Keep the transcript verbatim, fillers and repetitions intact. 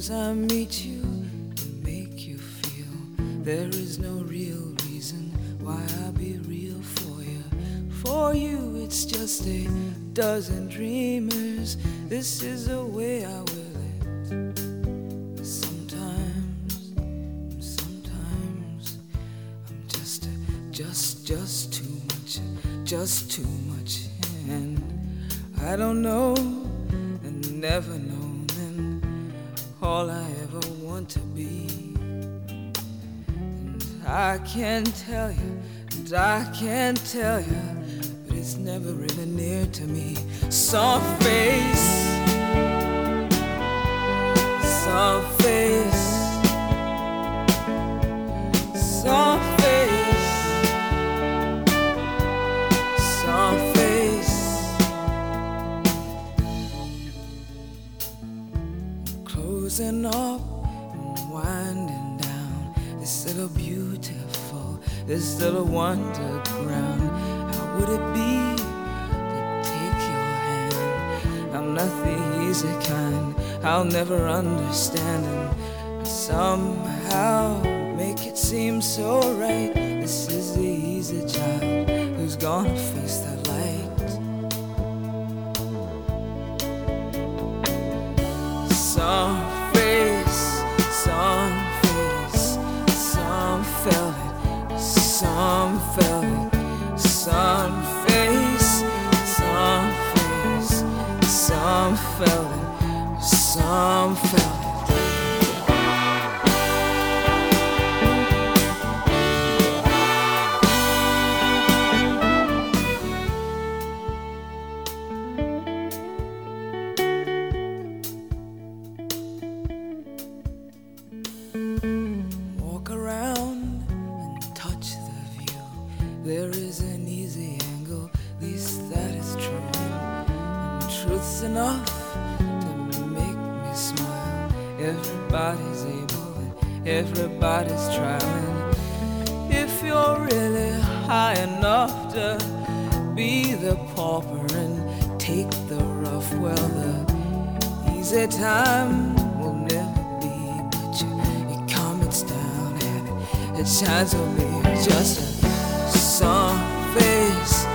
Suppose I meet you and make you feel there is no real reason why I'll be real for you. For you, it's just a dozen dreamers. This is the way I will it. Sometimes, sometimes I'm just, just, just too much, just too much, and I don't know and never know. All I ever want to be, and I can tell you, and I can tell you, but it's never really near to me. Some face, some face, some face, some face. Closing up and winding down this little beautiful, this little underground. How would it be to take your hand? I'm not the easy kind, I'll never understand, and somehow make it seem so right. This is the easy child who's gonna face the light. Some face, some face, some felt it, some felt it, some face, some face, some felt it, some felt it. Walk around and touch the view. There is an easy angle, at least that is true. And truth's enough to make me smile. Everybody's able and everybody's trying. If you're really high enough to be the pauper and take the rough, well, the easy time will never. It shines on me just a some face,